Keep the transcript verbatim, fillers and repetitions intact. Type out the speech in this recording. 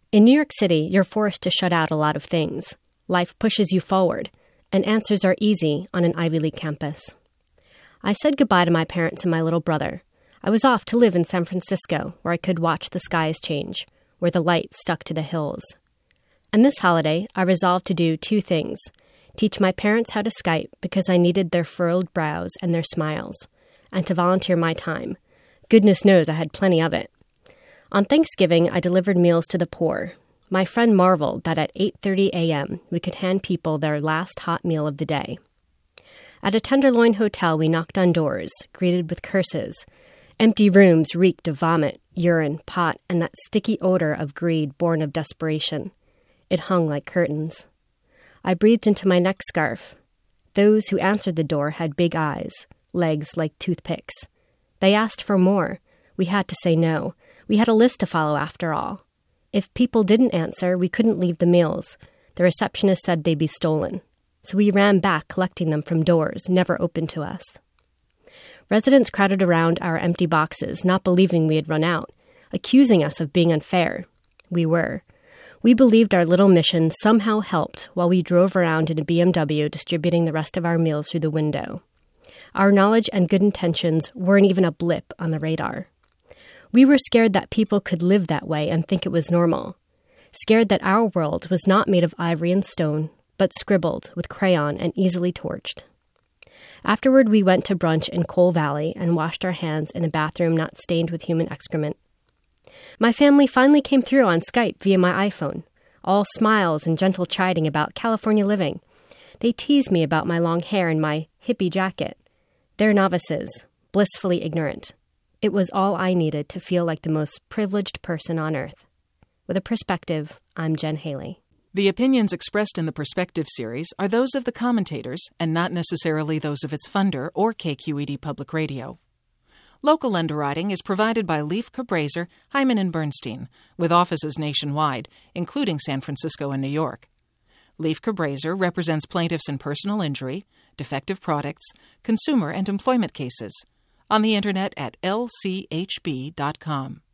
In New York City, you're forced to shut out a lot of things. Life pushes you forward, and answers are easy on an Ivy League campus. I said goodbye to my parents and my little brother. I was off to live in San Francisco, where I could watch the skies change, where the light stuck to the hills. And this holiday, I resolved to do two things. Teach my parents how to Skype because I needed their furrowed brows and their smiles, and to volunteer my time. Goodness knows I had plenty of it. On Thanksgiving, I delivered meals to the poor. My friend marveled that at eight thirty a.m. we could hand people their last hot meal of the day. At a Tenderloin hotel, we knocked on doors, greeted with curses. Empty rooms reeked of vomit, urine, pot, and that sticky odor of greed born of desperation. It hung like curtains. I breathed into my neck scarf. Those who answered the door had big eyes, legs like toothpicks. They asked for more. We had to say no. We had a list to follow after all. If people didn't answer, we couldn't leave the meals. The receptionist said they'd be stolen. So we ran back collecting them from doors never opened to us. Residents crowded around our empty boxes, not believing we had run out, accusing us of being unfair. We were. We believed our little mission somehow helped while we drove around in a B M W distributing the rest of our meals through the window. Our knowledge and good intentions weren't even a blip on the radar. We were scared that people could live that way and think it was normal. Scared that our world was not made of ivory and stone, but scribbled with crayon and easily torched. Afterward, we went to brunch in Coal Valley and washed our hands in a bathroom not stained with human excrement. My family finally came through on Skype via my iPhone, all smiles and gentle chiding about California living. They teased me about my long hair and my hippie jacket. They're novices, blissfully ignorant. It was all I needed to feel like the most privileged person on earth. With a perspective, I'm Jen Haley. The opinions expressed in the Perspective series are those of the commentators and not necessarily those of its funder or K Q E D Public Radio. Local underwriting is provided by Leif Cabraser, Hyman and Bernstein, with offices nationwide, including San Francisco and New York. Leif Cabraser represents plaintiffs in personal injury, defective products, consumer and employment cases. On the Internet at L C H B dot com.